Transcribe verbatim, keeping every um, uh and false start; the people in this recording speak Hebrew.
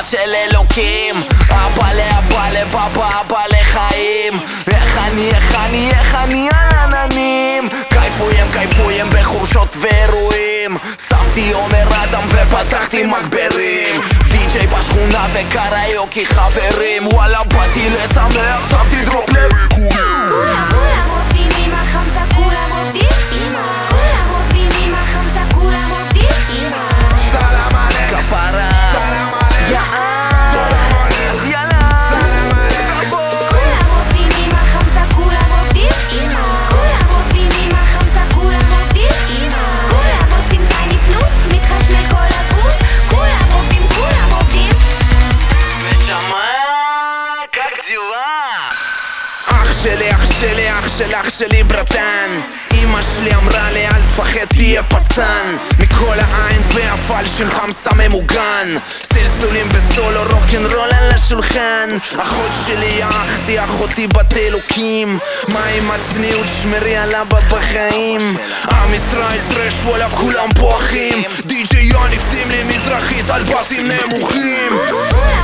של אלוקים, אבא לאבא לבבא אבא לחיים. איך אני, איך אני, איך אני על עננים, קייפויים, קייפויים בחורשות ואירועים. שמתי עומר אדם ופתחתי מגברים, די-ג'יי בשכונה וקריוקי חברים. וואלה באתי לשמח, שמתי דרופ לריקודים. כולם עובדים עם החמסה, כולם עובדים. כולם עובדים עם החמסה, כולם עובדים. סלאם עליק, כפרה סלאם עליק, יאללה, אז יאללה כבוד. כולם עובדים עם החמסה, כולם עובדים. כולם עובדים עם החמסה, כולם עובדים. כולם עושים כנפנוף, מתחשמל כל הגוף. כולם עובדים, כולם עובדים. נשמה, כקציבה. אח שלי, אח שלי, אח של אח שלי ברטן. אמא שלי אמרה לי אל תפחד תהיה פצן, מכל העין והפלשים חמסה ממוגן. סלסולים בסולו רוקנרול על השולחן. אחות שלי אחתי, אחותי בת אלוקים. מה עם הצניעות, שמרי על אבא בחיים. עם ישראל טרש וואלה כולם פה אחים. די-ג'יי יניב שים לי מזרחית על בסים נמוכים. כולם